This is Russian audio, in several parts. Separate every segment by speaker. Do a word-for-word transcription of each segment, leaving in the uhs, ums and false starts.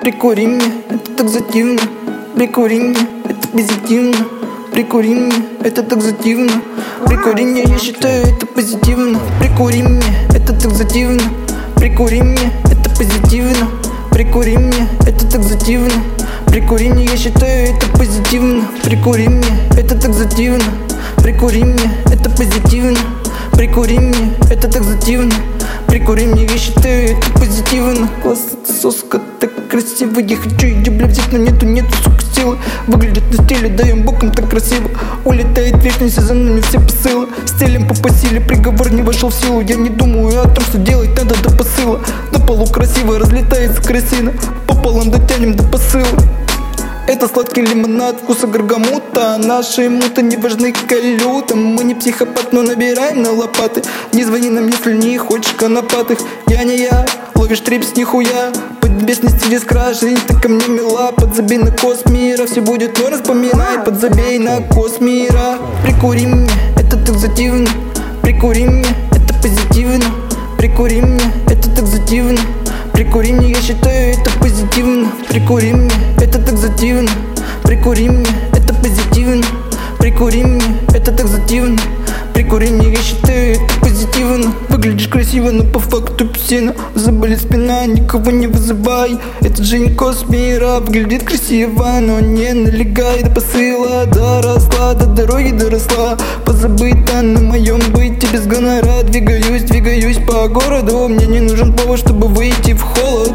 Speaker 1: Прикури мне, это так зативно. Прикури мне, это позитивно. Прикури мне, это так зативно. Прикури мне, я считаю это позитивно. Прикури мне, это так зативно. Прикури мне, это позитивно. Прикури мне, это так зативно. Прикури мне, я считаю это позитивно. Прикури мне, это так зативно. Прикури мне, это позитивно. Прикури мне, это так зативно. Прикури мне, я считаю это позитивно. Класс, это соска, так красиво. Я хочу ее, бля, взять, но нету, нету, сука, силы. Выглядит на стиле, даем боком так красиво. Улетает вечность, за нами все посылы. Стелем по посиле, приговор не вошел в силу. Я не думаю о том, что делать надо до посыла. На полу красиво разлетается крысина. Пополам дотянем до посыла. Это сладкий лимонад вкуса гаргамута. Наши муты не важны калютам. Мы не психопат, но набираем на лопаты. Не звони нам, если не хочешь конопатых. Я не я, ловишь трипс нихуя. Поднебесный стиль скрашен, ты ко мне мила. Подзабей на космира, все будет норм, вспоминай. Подзабей на космира. Прикури мне, это так зативно. Прикури мне, это позитивно. Прикури мне, это так зативно. Прикури мне, я считаю это позитивно. Прикури мне, это так зативно. Прикури мне, это позитивно. Прикури мне, это так зативно. Прикури мне, я считаю это позитивно. Выглядишь красиво, но по факту псина. Заболит спина, никого не вызывай. Этот же не космира, выглядит красиво, но не налегай. До посыла доросла, до дороги доросла. Позабыта на моем быте без гонора. Двигаюсь, двигаюсь по городу. Мне не нужен повод, чтобы выйти в холод.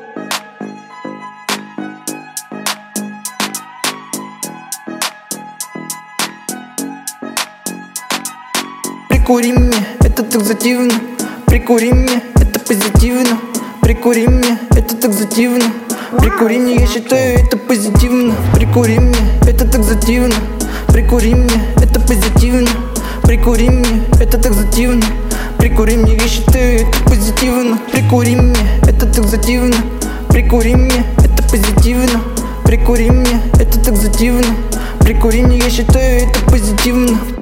Speaker 1: Прикури мне, это так зативно. Прикури мне, это позитивно. Прикури мне, это так зативно. Прикури мне, я считаю это позитивно. Прикури мне, это так зативно. Прикури мне, это позитивно. Прикури мне, это так зативно. Прикури мне, я считаю это позитивно. Прикури мне, это так зативно. Прикури мне, это позитивно. Прикури мне, это так зативно. Прикури мне, я считаю это позитивно.